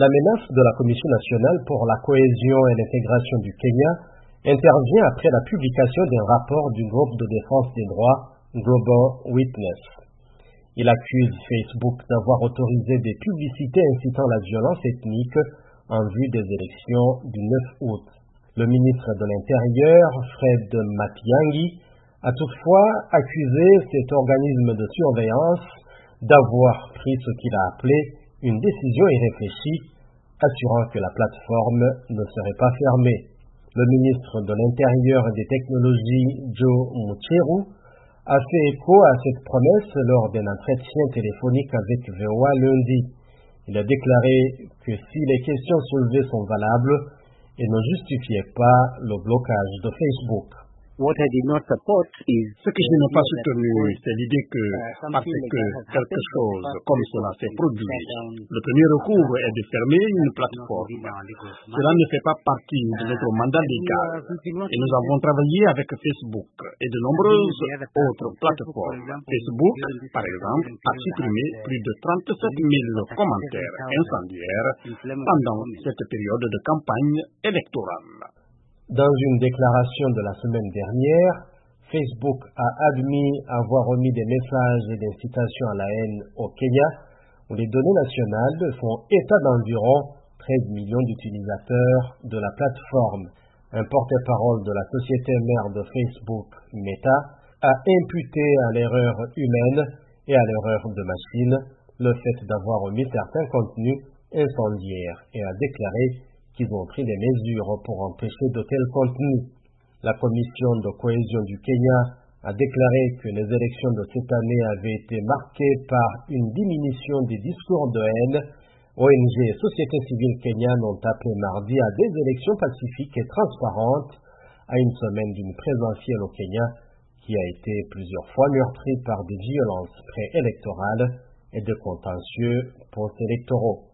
La menace de la Commission nationale pour la cohésion et l'intégration du Kenya intervient après la publication d'un rapport du groupe de défense des droits Global Witness. Il accuse Facebook d'avoir autorisé des publicités incitant la violence ethnique en vue des élections du 9 août. Le ministre de l'Intérieur, Fred Matiang'i, a toutefois accusé cet organisme de surveillance d'avoir pris ce qu'il a appelé une décision irréfléchie, assurant que la plateforme ne serait pas fermée. Le ministre de l'Intérieur et des Technologies, Joe Mucheru, a fait écho à cette promesse lors d'un entretien téléphonique avec VOA lundi. Il a déclaré que si les questions soulevées sont valables, elles ne justifiaient pas le blocage de Facebook. Ce que je n'ai pas soutenu, c'est l'idée que, parce que quelque chose comme cela s'est produit, le premier recours est de fermer une plateforme. Cela ne fait pas partie de notre mandat légal. Et nous avons travaillé avec Facebook et de nombreuses autres plateformes. Facebook, par exemple, a supprimé plus de 37 000 commentaires incendiaires pendant cette période de campagne électorale. Dans une déclaration de la semaine dernière, Facebook a admis avoir remis des messages d'incitation à la haine au Kenya, où les données nationales font état d'environ 13 millions d'utilisateurs de la plateforme. Un porte-parole de la société mère de Facebook, Meta, a imputé à l'erreur humaine et à l'erreur de machine le fait d'avoir remis certains contenus incendiaires et a déclaré qu'ils ont pris des mesures pour empêcher de tels contenus. La Commission de cohésion du Kenya a déclaré que les élections de cette année avaient été marquées par une diminution des discours de haine. ONG et société civile kenyanes ont appelé mardi à des élections pacifiques et transparentes à une semaine d'une présidentielle au Kenya qui a été plusieurs fois meurtrie par des violences préélectorales et de contentieux post-électoraux.